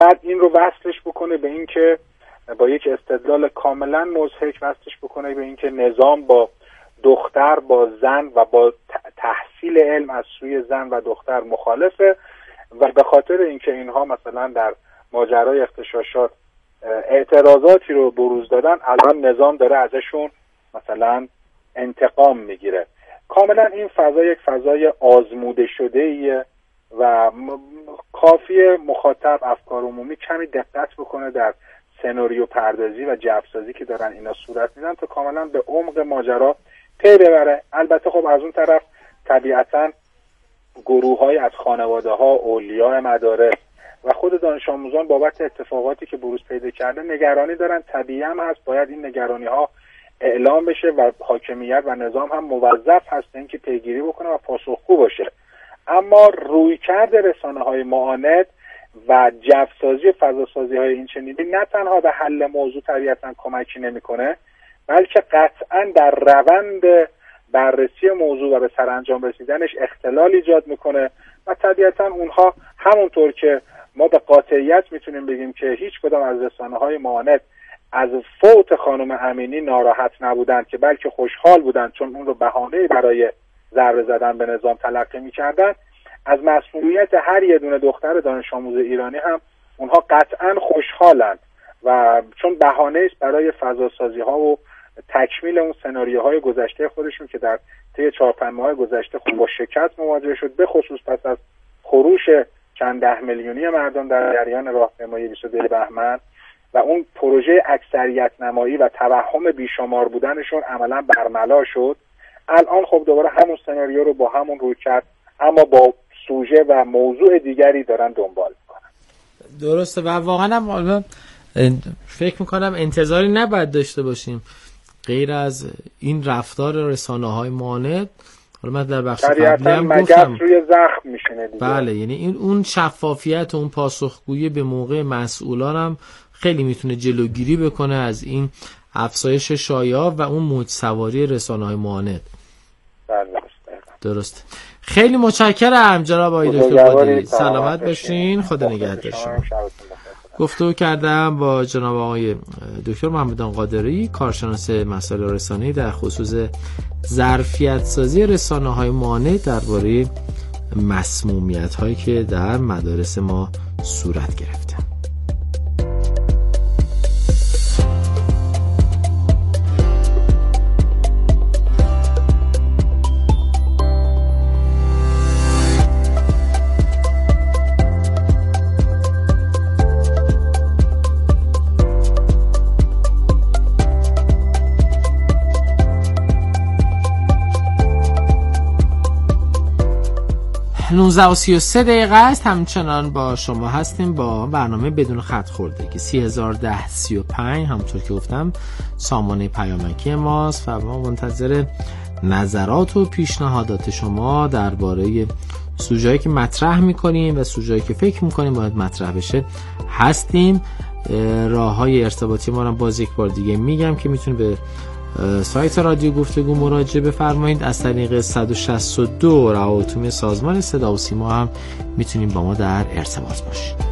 بعد این رو وصلش بکنه به این که با یک استدلال کاملا مضحک وصلش بکنه به این که نظام با دختر، با زن و با تحصیل علم از سوی زن و دختر مخالفه و به خاطر اینکه اینها مثلا در ماجرای اغتشاشات اعتراضاتی رو بروز دادن، الان نظام داره ازشون مثلا انتقام میگیره. کاملا این فضا یک فضای آزموده شده ایه و کافیه مخاطب، افکار عمومی کمی دقت بکنه در سناریو پردازی و جفسازی که دارن اینا صورت میدن تا کاملا به عمق ماجرا پی ببره. البته خب از اون طرف طبیعتا گروه‌های از خانواده‌ها، اولیاء مدارس و خود دانش آموزان بابت اتفاقاتی که بروز پیدا کرده نگرانی دارن. طبیعی هم هست، باید این نگرانی‌ها اعلام بشه و حاکمیت و نظام هم موظف هست اینکه پیگیری بکنه و پاسخگو باشه. اما رویکرد رسانه‌های معاند و جفسازی و فضاسازی‌های این چنینی نه تنها به حل موضوع طبیعتاً کمکی نمی‌کنه، بلکه قطعاً در روند بررسی موضوع و به سرانجام رسیدنش اختلال ایجاد میکنه و طبیعتاً اونها همونطور که ما به قاطعیت میتونیم بگیم که هیچ کدام از رسانه‌های معاند از فوت خانم امینی ناراحت نبودند، که بلکه خوشحال بودند چون اون رو بهانه‌ای برای ضربه زدن به نظام تلقی می‌کردند، از مسئولیت هر یه دونه دختر دانش آموز ایرانی هم اونها قطعاً خوشحالند و چون بهانه‌ای است برای فضاسازی‌ها و تکمیل اون سناریوهای گذشته خودشون که در طی 4-5 ماه گذشته خود با شکست مواجه شد، به خصوص پس از خروش چند ده میلیونی مردم در جریان راهپیمایی 22 بهمن و اون پروژه اکثریت نمایی و توهم بیشمار بودنشون عملا برملا شد. الان خب دوباره همون سناریو رو با همون رویکرد اما با سوژه و موضوع دیگری دارن دنبال میکنن. درسته و واقعا هم فکر میکنم انتظاری نباید داشته باشیم غیر از این رفتار رسانه‌های معاند. حالا من در بخش قبلی هم گفتم روی زخم میشینه دیگه. بله، یعنی این اون شفافیت و اون پاسخگویی به موقع مسئولان هم خیلی میتونه جلوگیری بکنه از این افزایش شایعات و اون موج سواری رسانه‌های معاند. بله درست. خیلی متشکرم جناب آقای دکتر قادری. سلامت باشین، خدا نگهدار شما. گفتگو کردم با جناب آقای دکتر محمدان قادری، کارشناس مسائل رسانه‌ای در خصوص ظرفیت سازی رسانه‌های معاند درباره مسمومیت‌هایی که در مدارس ما صورت گرفته. 19:33 است. همچنان با شما هستیم با برنامه بدون خط خوردگی 301035. همونطور که گفتم سامانه پیامکی ماست و ما منتظر نظرات و پیشنهادات شما درباره سوژه‌ای که مطرح می‌کنیم و سوژه‌ای که فکر می‌کنیم باید مطرح بشه هستیم. راه‌های ارتباطی ما رو باز یک بار دیگه میگم که میتونید به سایت رادیو گفتگو مراجعه بفرمایید. از طریق 162 روابط عمومی سازمان صدا و سیما هم میتونید با ما در ارتباط باشید.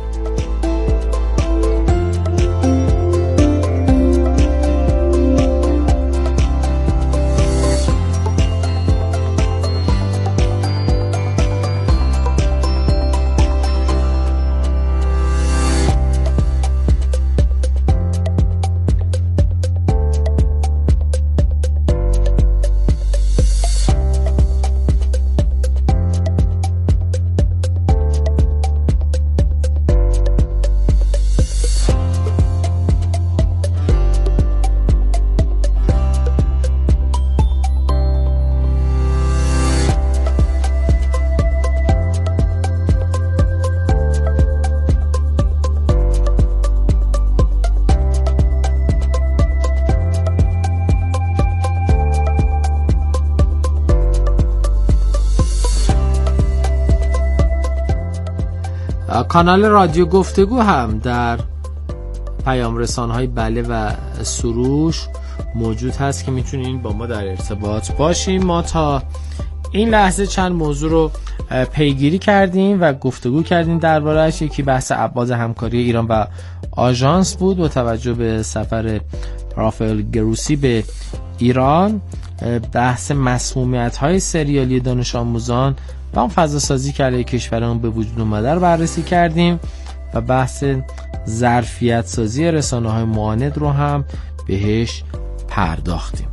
کانال رادیو گفتگو هم در پیام رسانه‌های بله و سروش موجود هست که میتونین با ما در ارتباط باشیم. ما تا این لحظه چند موضوع رو پیگیری کردیم و گفتگو کردیم درباره‌اش. یکی بحث ابعاد همکاری ایران و آژانس بود با توجه به سفر رافائل گروسی به ایران، بحث مسمومیت‌های سریالی دانش آموزان و اون فضا سازی که علیه کشورمون به وجود اومده رو بررسی کردیم و بحث ظرفیت سازی رسانه‌های معاند رو هم بهش پرداختیم.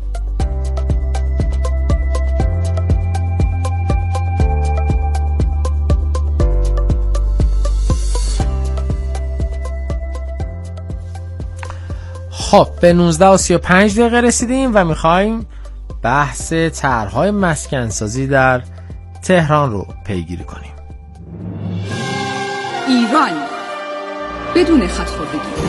خب به 19:35 رسیدیم و میخوایم بحث طرح‌های مسکن‌سازی در تهران رو پیگیری کنیم. ایران بدون خط‌خوردگی.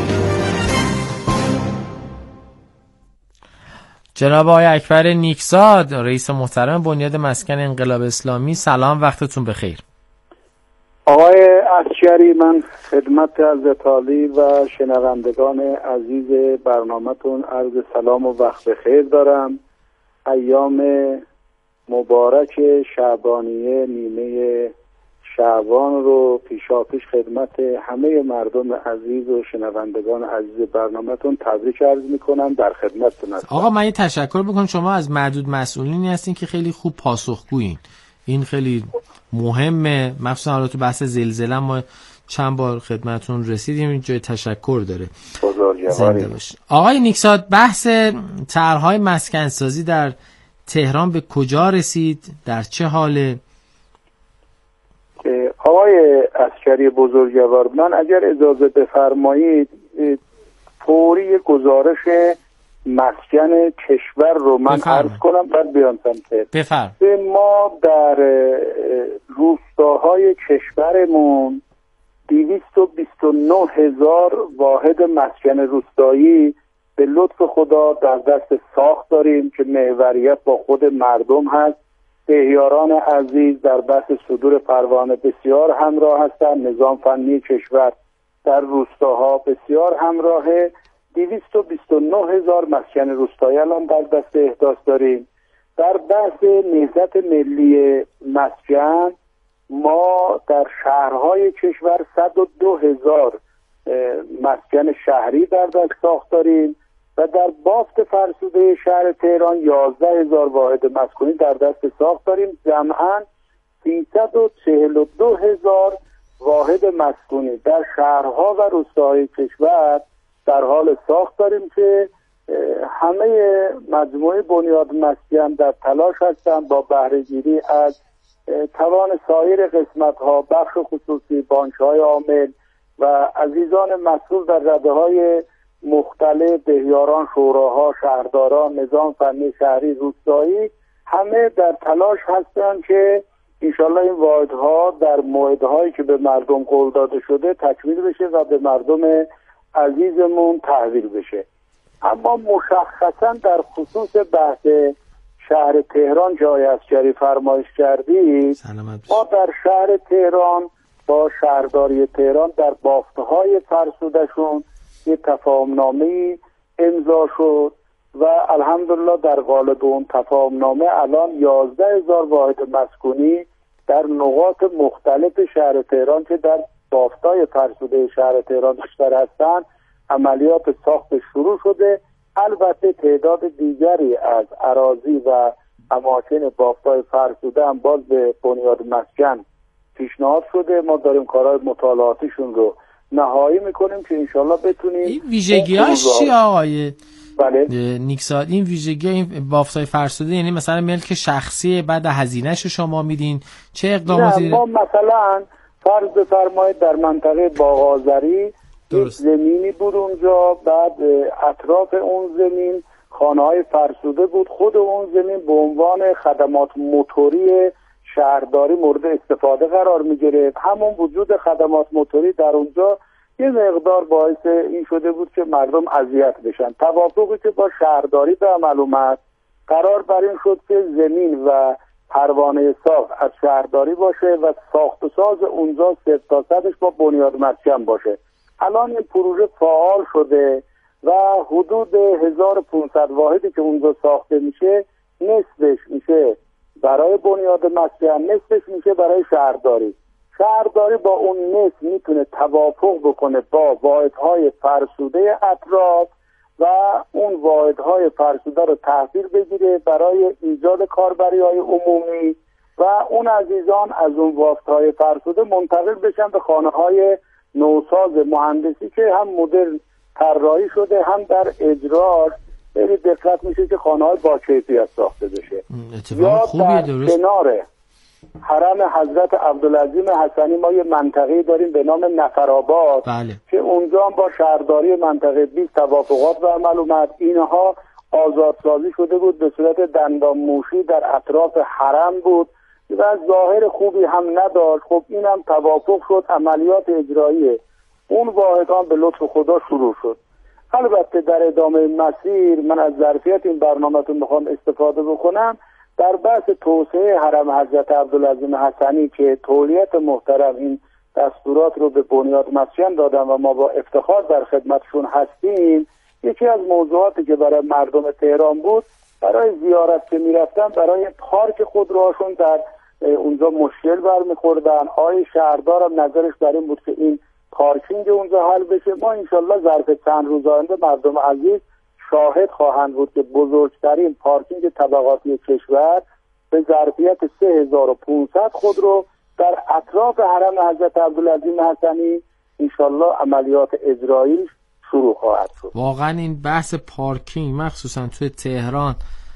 جناب آقای اکبر نیکزاد، رئیس محترم بنیاد مسکن انقلاب اسلامی، سلام، وقتتون بخیر. آقای عسکری، من خدمت حضرت عالی و شنوندگان عزیز برنامه‌تون عرض سلام و وقت بخیر دارم. ایام مبارک شعبانیه نیمه شعبان رو پیشاپیش خدمت همه مردم عزیز و شنوندگان عزیز برنامه‌تون تبریک عرض می‌کنم. در خدمتتون هستم. آقا من یه تشکر بکنم، شما از معدود مسئولینی هستین که خیلی خوب پاسخگویین. این خیلی مهمه، مخصوصا حالا تو بحث زلزله ما چند بار خدمتتون رسیدیم، این جای تشکر داره. زنده باشید. آقای نیکزاد، بحث طرح‌های مسکن‌سازی در تهران به کجا رسید؟ در چه حاله؟ آقای عسکری بزرگوار، من اگر اجازه بفرمایید فوری گزارش مسکن کشور رو من عرض کنم بعد بیان سمت. بفرمایید. ما در روستاهای کشورمون 229,000 واحد مسکن روستایی به لطف خدا در دست ساخت داریم که محوریت با خود مردم هست. دهیاران عزیز در بحث صدور پروانه بسیار همراه هستند. نظام فنی کشور در روستاها بسیار همراهه. 229,000 مسکن روستایی الان در دست احداث داریم. در بحث نهضت ملی مسکن ما در شهرهای کشور 102,000 مسکن شهری در دست ساخت داریم و در بافت فرسوده شهر تهران 11,000 واحد مسکونی در دست ساخت داریم. جمعاً 342,000 واحد مسکونی در شهرها و روستاهای کشور در حال ساخت داریم که همه مجموعه بنیاد مسکن در تلاش هستند با بهره‌گیری از توان سایر قسمت‌ها، بخش خصوصی، بانک‌های عامل و عزیزان مسئول در رده‌های مختلف، دهیاران، شوراها، شهرداران، نظام فنی شهری، روستایی، همه در تلاش هستند که انشالله این واحدها در موعدهایی که به مردم قول داده شده تکمیل بشه و به مردم عزیزمون تحویل بشه. اما مشخصا در خصوص بحث شهر تهران جای عسکری فرمایش کردید، ما در شهر تهران با شهرداری تهران در بافتهای فرسودشون یه تفاهمنامه‌ای امضا شد و الحمدلله در قالب اون تفاهمنامه الان 11,000 واحد مسکونی در نقاط مختلف شهر تهران که در بافتای فرسوده شهر تهران بیشتر هستند عملیات ساخت شروع شده. البته تعداد دیگری از اراضی و اماکن بافتای فرسوده هم باز به بنیاد مسکن پیشنهاد شده. ما داریم کارهای مطالعاتیشون رو نهایی میکنیم که انشالله بتونیم. این ویژگی‌هاش چی آقای بله نیکزاد؟ این ویژگی این بافتای فرسوده یعنی مثلا ملک شخصی بعد هزینه‌شو شما میدین؟ چه اقداماتی؟ ما مثلا فرض بفرمایید در منطقه باغ‌آذری یک زمینی بود اونجا، بعد اطراف اون زمین خانه‌های فرسوده بود، خود اون زمین به عنوان خدمات موتوری شهرداری مورد استفاده قرار می‌گرفت. همون وجود خدمات موتوری در اونجا یه مقدار باعث این شده بود که مردم اذیت بشن. توافقی که با شهرداری به عمل اومد قرار بر این شد که زمین و پروانه ساخت از شهرداری باشه و ساخت و ساز اونجا 0% با بنیاد مسکن باشه. الان این پروژه فعال شده و حدود 1500 واحدی که اونجا ساخته میشه نصفش میشه برای بنیاد مسکن، نصفش میشه برای شهرداری. شهرداری با اون نصف میتونه توافق بکنه با واحدهای فرسوده اطراف و اون واحدهای فرسوده رو تحویل بگیره برای ایجاد کاربری‌های عمومی و اون عزیزان از اون واحدهای فرسوده منتقل بشن به خانه‌های نوساز مهندسی که هم مدرن طراحی شده هم در اجراش خیلی دقت میشه که خانه‌های با کیفیت ساخته بشه. اتفاق خوبیه. درست. کنار حرم حضرت عبدالعظیم حسنی ما یه منطقه‌ای داریم به نام نفرآباد. بله. که اونجا با شهرداری منطقه 20 توافقات به عمل اومد. اینها آزادسازی شده بود به صورت دندان موشی در اطراف حرم بود و ظاهر خوبی هم نداشت. خب اینم توافق شد، عملیات اجرایی اون واحدان به لطف خدا شروع شد. البته در ادامه مسیر من از ظرفیت این برنامه‌تون میخوام استفاده بکنم در بحث توسعه حرم حضرت عبدالعظیم حسنی که تولیت محترم این دستورات رو به بنیاد مسکن دادن و ما با افتخار در خدمتشون هستیم. یکی از موضوعاتی که برای مردم تهران بود برای زیارت که میرفتن برای پارک خودروهاشون در اونجا مشکل برمیخوردن. آقای شهردار هم نظرش بر این بود که این پارکینگ اونجا حل بشه. ما انشالله ظرف چند روز آینده مردم عزیز شاهد خواهند بود که بزرگترین پارکینگ طبقاتی کشور به ظرفیت 3500 خودرو در اطراف حرم حضرت عبدالعظیم حسنی انشالله عملیات اجرایی شروع خواهد شد. واقعا این بحث پارکینگ مخصوصا توی تهران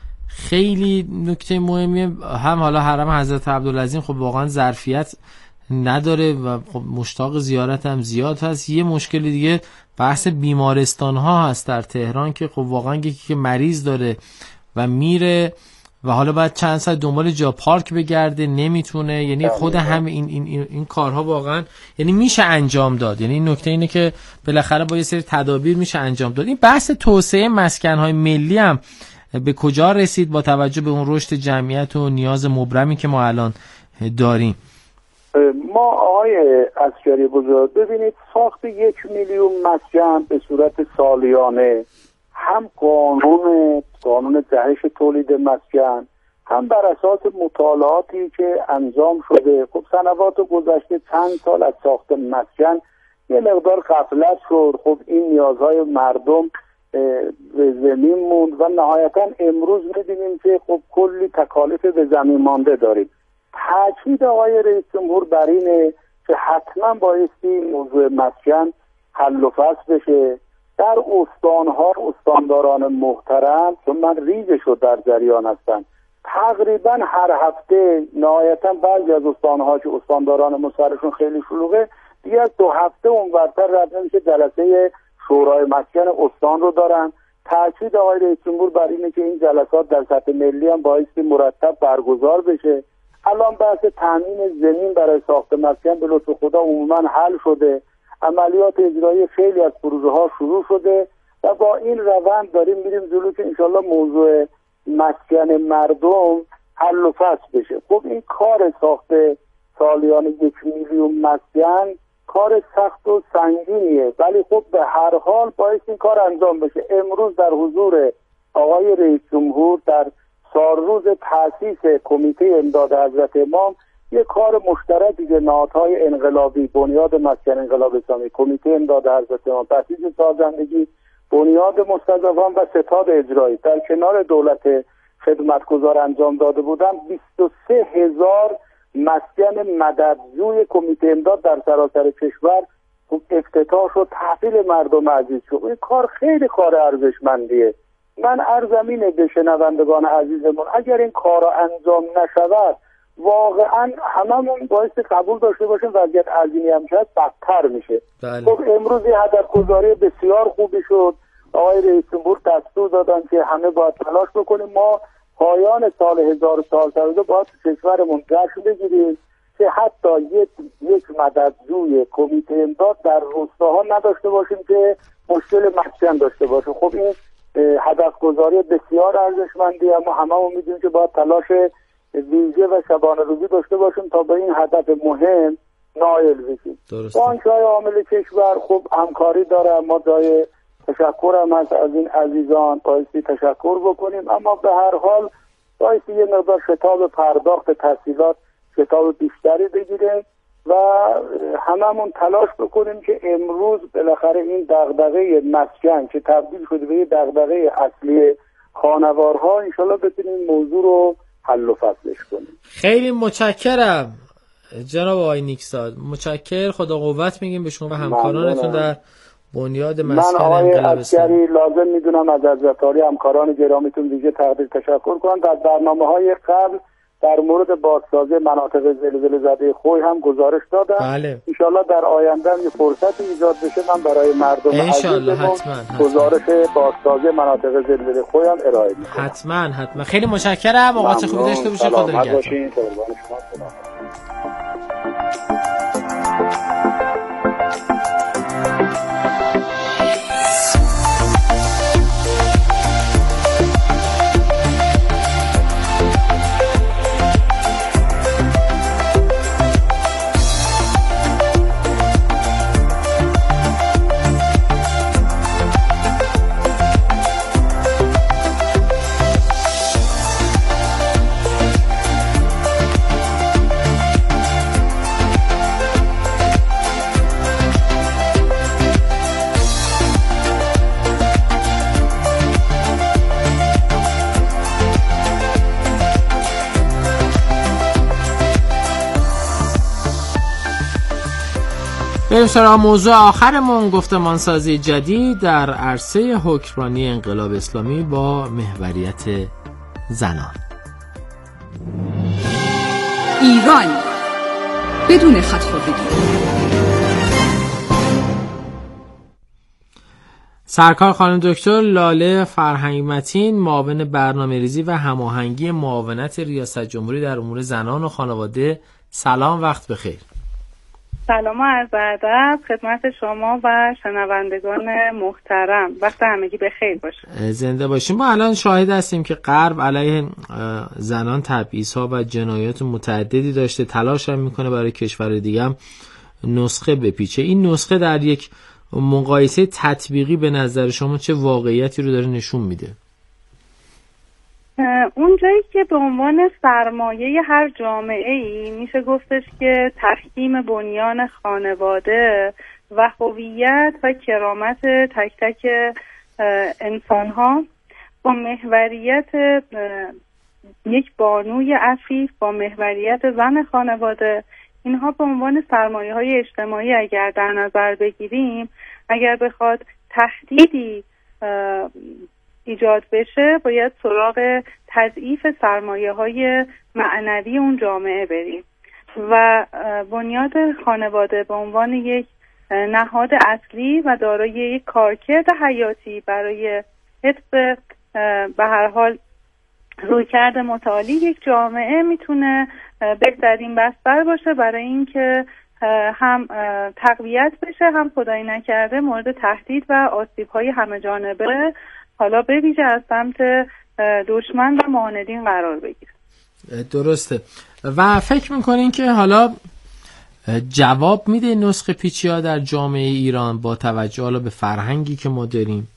خیلی نکته مهمیه. هم حالا حرم حضرت عبدالعظیم خب واقعا ظرفیت نداره و خب مشتاق زیارت هم زیاد هست. یه مشکل دیگه بحث بیمارستان ها هست در تهران که خب واقعا یکی که مریض داره و میره و حالا باید چند ساعت دنبال جا پارک بگرده نمیتونه. یعنی خود هم این کارها واقعا یعنی میشه انجام داد. یعنی این نکته اینه که بالاخره با یه سری تدابیر میشه انجام داد. این بحث توسعه مسکن‌های ملی هم به کجا رسید با توجه به اون رشد جمعیت و نیاز مبرمی که ما الان داریم؟ ما آقای عسکری بزرگ ببینید ساخت 1 میلیون مسکن به صورت سالیانه هم قانون جهش تولید مسکن هم بر اساس مطالعاتی که انجام شده. خب سنوات گذشته چند سال از ساخت مسکن یه مقدار غفلت شد. خب این نیازهای مردم به زمین موند و نهایتا امروز می‌بینیم که خب کلی تکالیف به زمین مانده داریم. تاکید آقای رئیس جمهور بر اینه که حتما بایستی موضوع مسکن حل و فصل بشه. در استانها استانداران محترم چون من ریزشو در جریان هستم تقریبا هر هفته نهایتا بعضی از استانها که استانداران مسرشون خیلی شلوغه دیگه از 2 هفته اونورتر رد نمیشه جلسه شورای مسکن استان رو دارن. تاکید آقای رئیس جمهور بر اینه که این جلسات در سطح ملی هم بایستی مرتب برگزار بشه. الان بحث تامین زمین برای ساخت مسکن به لطف خدا عموما حل شده. عملیات اجرایی خیلی از پروژه ها شروع شده و با این روند داریم میریم جلو که انشالله موضوع مسکن مردم حل و فصل بشه. خب این کار ساخت سالیانه 1 میلیون مسکن کار سخت و سنگینیه ولی خب به هر حال باید این کار انجام بشه. امروز در حضور آقای رئیس جمهور در سالروز تأسیس کمیته امداد حضرت امام یک کار مشترکی که نهادهای انقلابی بنیاد مسکن انقلاب اسلامی، کمیته امداد حضرت امام، تأسیس سازندگی، بنیاد مستضعفان و ستاد اجرایی در کنار دولت خدمتگزار انجام داده بودن 23,000 مسکن مددجوی کمیته امداد در سراسر کشور افتتاح شد، تحویل مردم عزیز شد. این کار خیلی کار ارزشمندیه. من عرضم اینه به شنوندگان عزیزمون اگر این کار انجام نشود واقعا هممون باعث قبول داشته باشیم وضعیت عظیمی هم شد بدتر میشه. خب امروز یه هدف گذاری بسیار خوبی شد. آقای رئیس جمهور دستور دادن که همه باید تلاش بکنیم ما پایان سال 1402 باید کشورمون جشن بگیریم که حتی یک مددجوی کمیته امداد در روستاها نداشته باشیم که مشکل مسکن داشته باشه. خب این هدف گذاری بسیار ارزشمندی اما هممون میدونیم که باید تلاش ویژه و شبانه روزی داشته باشیم تا به این هدف مهم نائل بشیم. بانک‌های عامل کشور خب همکاری داره. ما جای تشکر هم از این عزیزان بایستی تشکر بکنیم اما به هر حال بایستی یه مقدار شتاب پرداخت تحصیلات شتاب بیشتری بگیره و هممون تلاش بکنیم که امروز بالاخره این دغدغه مسکن که تبدیل شده به یه دغدغه اصلی خانوارها انشالله بتونیم موضوع رو حل و فصلش کنیم. خیلی متشکرم جناب آقای نیکزاد، متشکر، خدا قوت میگیم به شما و همکارانتون در بنیاد مسکن انقلاب اسلامی. من آقای عسکری لازم میدونم از حضرتاری همکاران گرامیتون ویژه تقدیر تشکر کنم. در برنامه‌های قبل در مورد بازسازی مناطق زلزله زده خوی هم گزارش دادم. بله. انشالله در آینده یه فرصتی ایجاد بشه من برای مردم عزیزمون گزارش بازسازی مناطق زلزله خوی هم ارائه میکنم. حتما. خیلی متشکرم. اوقات خوبی داشته باشید. خدا نگهدار. بریم سراغ موضوع آخرمون، گفتمانسازی جدید در عرصه حکمرانی انقلاب اسلامی با محوریت زنان. ایران بدون خط‌خوردگی. سرکار خانم دکتر لاله فرهنگ متین، معاون برنامه‌ریزی و هماهنگی معاونت ریاست جمهوری در امور زنان و خانواده، سلام، وقت بخیر. سلام و عرض ادب خدمت شما و شنوندگان محترم، وقت همگی بخیر باشه. زنده باشیم. ما الان شاهد هستیم که غرب علیه زنان تبعیض‌ها و جنایات متعددی داشته، تلاش هم میکنه برای کشور دیگه هم نسخه بپیچه. این نسخه در یک مقایسه تطبیقی به نظر شما چه واقعیتی رو داره نشون میده؟ اونجایی که به عنوان سرمایه هر جامعه‌ای میشه گفتش که تحکیم بنیان خانواده و هویت و کرامت تک تک انسان‌ها با محوریت یک بانوی عفیف، با محوریت زن خانواده، اینها به عنوان سرمایه‌های اجتماعی اگر در نظر بگیریم، اگر بخواد تهدیدی ایجاد بشه باید سراغ تضعیف سرمایه‌های معنوی اون جامعه بریم و بنیاد خانواده به عنوان یک نهاد اصلی و دارای یک کارکرد حیاتی برای حفظ به هر حال رویکرد متعالی یک جامعه میتونه بهترین بستر باشه برای اینکه هم تقویت بشه، هم خدایی نکرده مورد تهدید و آسیب‌های همه جانبه حالا به ویژه از سمت دشمن و معاندین قرار بگیره. درسته. و فکر میکنین که حالا جواب میده نسخه پیچی‌ها در جامعه ایران با توجه حالا به فرهنگی که ما داریم؟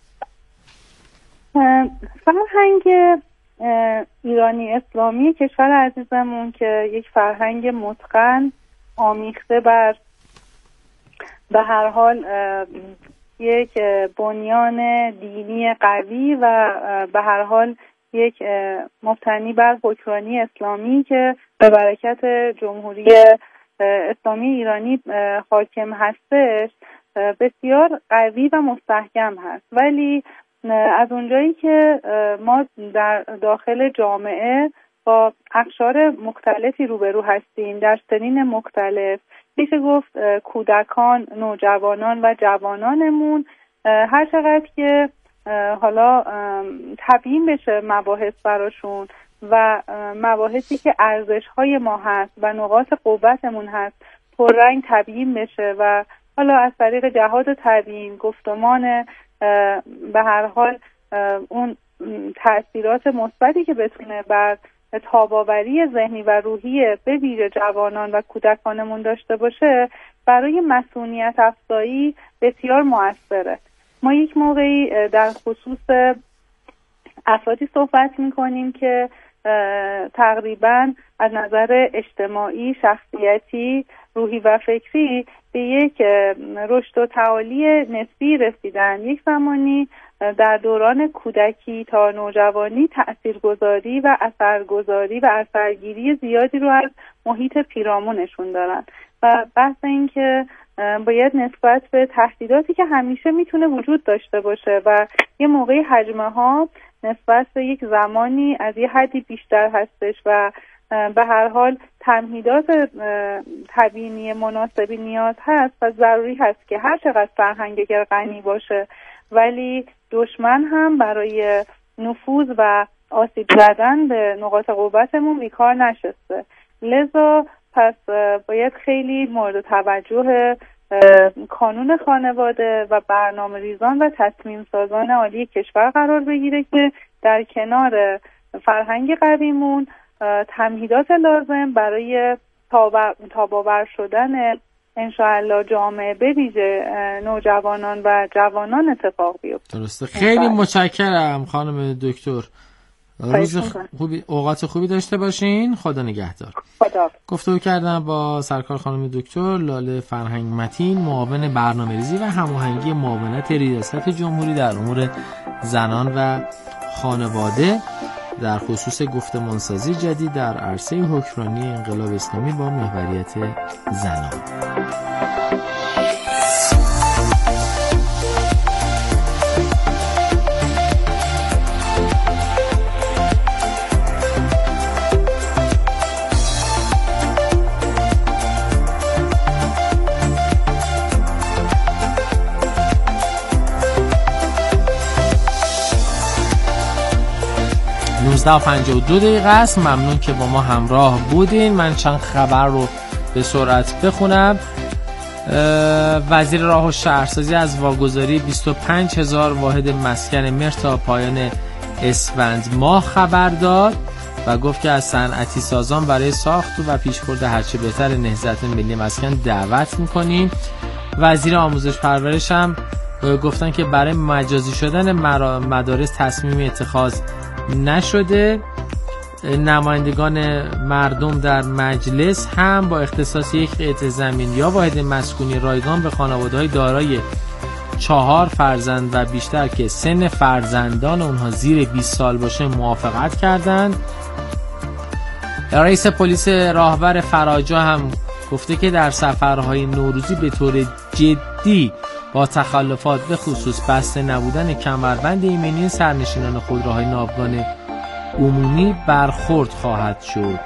فرهنگ ایرانی اسلامی کشور عزیزمون که یک فرهنگ متقن آمیخته بر به هر حال یک بنیان دینی قوی و به هر حال یک مبتنی بر حکمرانی اسلامی که به برکت جمهوری اسلامی ایرانی حاکم هستش بسیار قوی و مستحکم هست. ولی از اونجایی که ما در داخل جامعه با اقشار مختلفی روبرو هستیم در سنین مختلف، میشه گفت کودکان، نوجوانان و جوانانمون هر چقدر که حالا تبیین بشه مباحث براشون و مباحثی که ارزش‌های ما هست و نقاط قوتمون هست پررنگ تبیین بشه و حالا از طریق جهاد تبیین، گفتمان به هر حال اون تأثیرات مثبتی که بتونه بر تاب‌آوری ذهنی و روحی به ویژه جوانان و کودکانمون داشته باشه برای مسئولیت افزایی بسیار مؤثره. ما یک موقعی در خصوص افرادی صحبت می‌کنیم که تقریبا از نظر اجتماعی، شخصیتی، روحی و فکری به یک رشد و تعالی نسبی رسیدن. یک زمانی در دوران کودکی تا نوجوانی تأثیرگذاری و اثرگذاری و اثرگیری زیادی رو از محیط پیرامونشون دارن و بحث این که باید نسبت به تهدیداتی که همیشه میتونه وجود داشته باشه و یه موقعی حجمه ها نسبت به یک زمانی از یه حدی بیشتر هستش و به هر حال تمهیدات تبیینی مناسبی نیاز هست و ضروری هست که هر چقدر فرهنگ اگر غنی باشه ولی دشمن هم برای نفوذ و آسیب زدن به نقاط قوتمون بیکار نشسته. لذا پس باید خیلی مورد توجه کانون خانواده و برنامه ریزان و تصمیم سازان عالی کشور قرار بگیره که در کنار فرهنگ قویمون تمهیدات لازم برای تاباور شدن انشاءالله جامعه به ویژه نوجوانان و جوانان اتفاق بیفته. درسته. خیلی متشکرم خانم دکتر. روز خوبی، اوقات خوبی داشته باشین. خدا نگهدار. خدا. گفتگو کردم با سرکار خانم دکتر لاله فرهنگ متین، معاون برنامه‌ریزی و هماهنگی معاونت ریاست جمهوری در امور زنان و خانواده در خصوص گفتمانسازی جدید در عرصه حکمرانی انقلاب اسلامی با محوریت زنان. 19:52 است. ممنون که با ما همراه بودین. من چند خبر رو به سرعت بخونم. وزیر راه و شهرسازی از واگذاری 25,000 واحد مسکن مهر تا پایان اسفند ماه خبر داد و گفت که از صنعتی سازان برای ساخت و پیشبرد هرچه بهتر نهضت ملی مسکن دعوت می‌کنیم. وزیر آموزش پرورش هم گفتن که برای مجازی شدن مدارس تصمیم اتخاذ نشده. نمایندگان مردم در مجلس هم با اختصاص یک قطعه زمین یا واحد مسکونی رایگان به خانواده‌های دارای 4 فرزند و بیشتر که سن فرزندان اونها زیر 20 سال باشه موافقت کردند. رئیس پلیس راهور فراجا هم گفته که در سفرهای نوروزی به طور جدی با تخلفات به خصوص بسته نبودن کمربند ایمنی سرنشینان خودروهای ناوگان عمومی برخورد خواهد شد.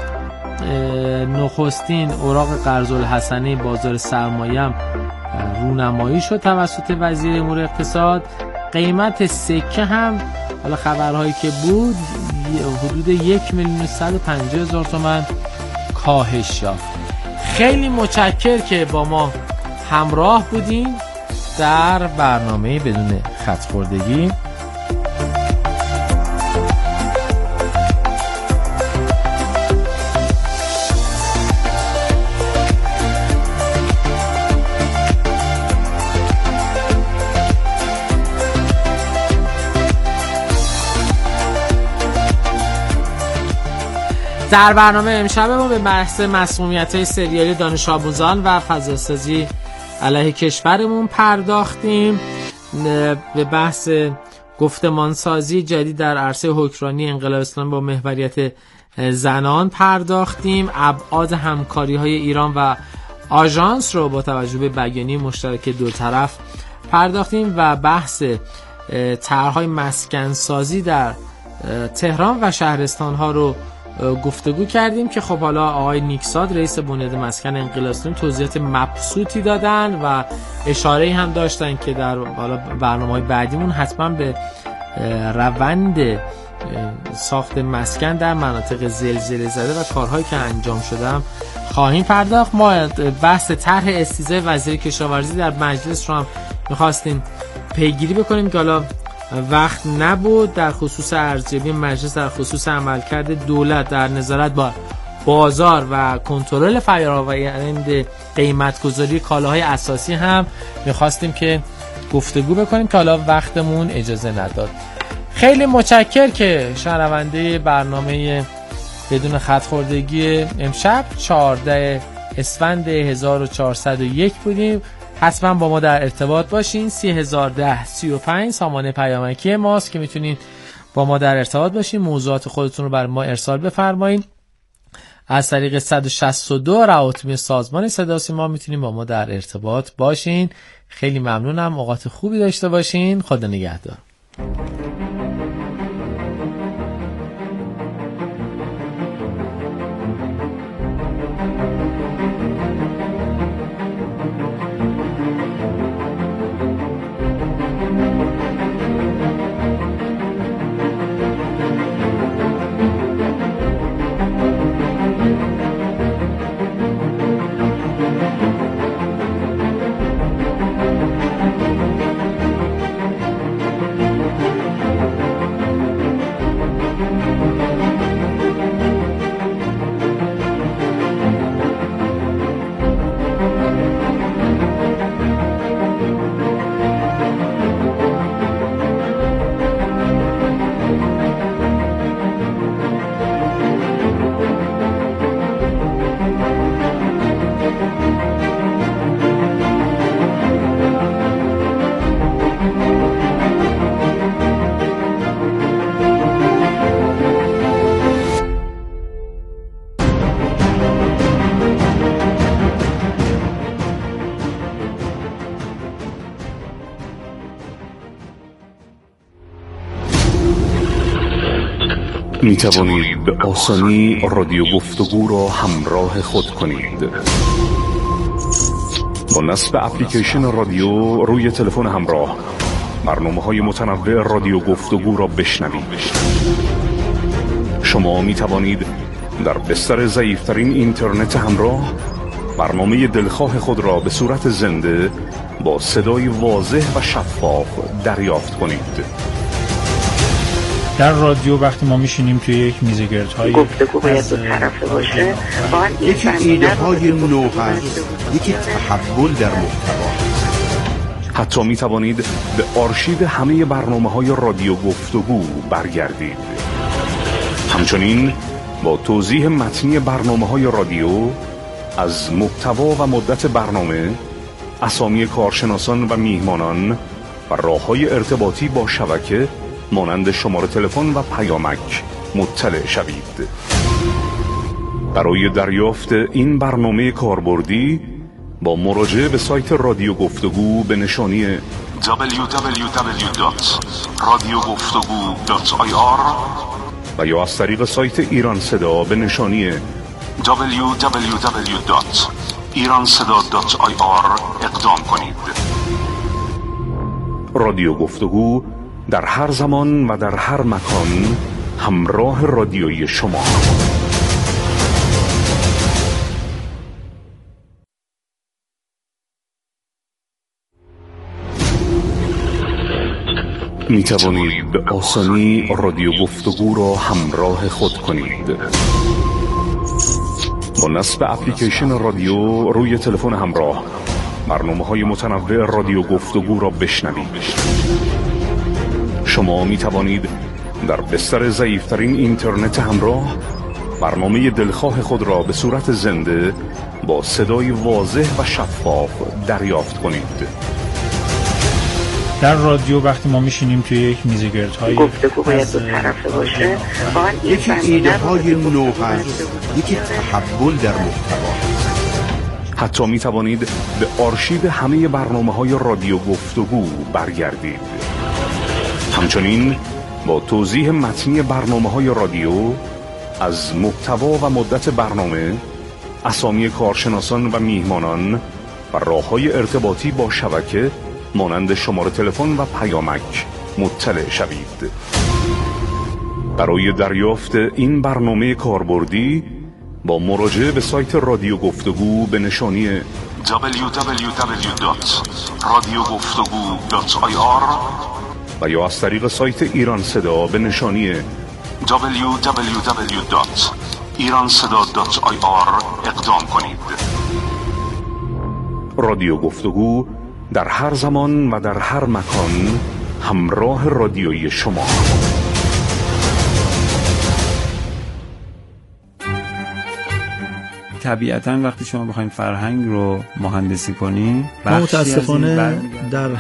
نخستین اوراق قرض‌الحسنه بازار سرمایه هم رونمایی شد توسط وزیر امور اقتصاد. قیمت سکه هم حالا خبرهایی که بود حدود 1,150,000 تومان کاهش یافت. خیلی متشکرم که با ما همراه بودین در برنامه بدون خط خوردگی. در برنامه امشب ما به بحث مسمومیت‌های سریالی دانش آموزان و فضاسازی علیه کشورمون پرداختیم. به بحث گفتمانسازی جدید در عرصه حکمرانی انقلاب اسلامی با محوریت زنان پرداختیم. ابعاد همکاری‌های ایران و آژانس رو با توجه به بیانیه مشترک دو طرف پرداختیم و بحث طرح‌های مسکن‌سازی در تهران و شهرستان‌ها رو گفتگو کردیم که خب حالا آقای نیکزاد رئیس بنیاد مسکن انقلاب اسلامی توضیحات مبسوطی دادن و اشاره‌ای هم داشتن که در حالا برنامه‌های بعدیمون حتما به روند ساخت مسکن در مناطق زلزله زده و کارهایی که انجام شده هم خواهیم پرداخت. ما بحث طرح استیضاح وزیر کشاورزی در مجلس رو هم می‌خواستیم پیگیری بکنیم که حالا وقت نبود. در خصوص ارزیابی مجلس در خصوص عملکرد دولت در نظارت با بازار و کنترل فرآیند قیمت‌گذاری کالاهای اساسی هم می‌خواستیم که گفتگو بکنیم که حالا وقتمون اجازه نداد. خیلی متشکر که شنونده برنامه بدون خط خوردگی امشب 14 اسفند 1401 بودیم. حتما با ما در ارتباط باشین. 301035 سامانه پیامکی ماست که میتونین با ما در ارتباط باشین، موضوعات خودتون رو برای ما ارسال بفرمایید. از طریق 162 روابط سازمان صدا و سیما میتونین با ما در ارتباط باشین. خیلی ممنونم، اوقات خوبی داشته باشین. خدا نگهدار. می توانید به آسانی رادیو گفتگو را همراه خود کنید. با نصب اپلیکیشن رادیو روی تلفن همراه برنامه‌های متنوع رادیو گفتگو را بشنوید. شما می توانید در بستر ضعیف‌ترین اینترنت همراه برنامه دلخواه خود را به صورت زنده با صدای واضح و شفاف دریافت کنید. در رادیو وقتی ما میشینیم توی یک میزگردهای گفتگو باید دو طرفه باشه، یکی ایده های نو هست، یکی تحول در محتوا. حتی می توانید به آرشیو همه برنامه‌های رادیو گفتگو برگردید. همچنین با توضیح متنی برنامه‌های رادیو از محتوا و مدت برنامه، اسامی کارشناسان و میهمانان و راه‌های ارتباطی با شبکه مانند شماره تلفن و پیامک مطلع شوید. برای دریافت این برنامه کاربردی با مراجعه به سایت رادیو گفتگو به نشانی www.radiogoftogu.ir و یا از طریق سایت ایران صدا به نشانی www.iranseda.ir اقدام کنید. رادیو گفتگو در هر زمان و در هر مکان همراه رادیویی شما. می توانید به آسانی رادیو گفتگو را همراه خود کنید. با نصب اپلیکیشن رادیو روی تلفن همراه برنامه‌های متنوع رادیو گفتگو را بشنوید. شما می توانید در بستر ضعیف‌ترین اینترنت همراه برنامه دلخواه خود را به صورت زنده با صدای واضح و شفاف دریافت کنید. در رادیو وقتی ما میشینیم توی یک میزگردهای گفتگو باید دو طرفه باشه، یکی ایده های نو هست، یکی تحول در محتوا. حتی می توانید به آرشیو همه برنامه‌های رادیو گفتگو برگردید. همچنین با توضیح متنی برنامه‌های رادیو از محتوا و مدت برنامه، اسامی کارشناسان و میهمانان و راه‌های ارتباطی با شبکه مانند شماره تلفن و پیامک مطلع شوید. برای دریافت این برنامه کاربردی با مراجعه به سایت رادیو گفتگو به نشانی www.radiogoftogu.ir و یا از طریق سایت ایران صدا به نشانی www.iranseda.ir اقدام کنید. رادیو گفتگو در هر زمان و در هر مکان همراه رادیویی شما. طبیعتاً وقتی شما بخواید فرهنگ رو مهندسی کنین، متاسفانه در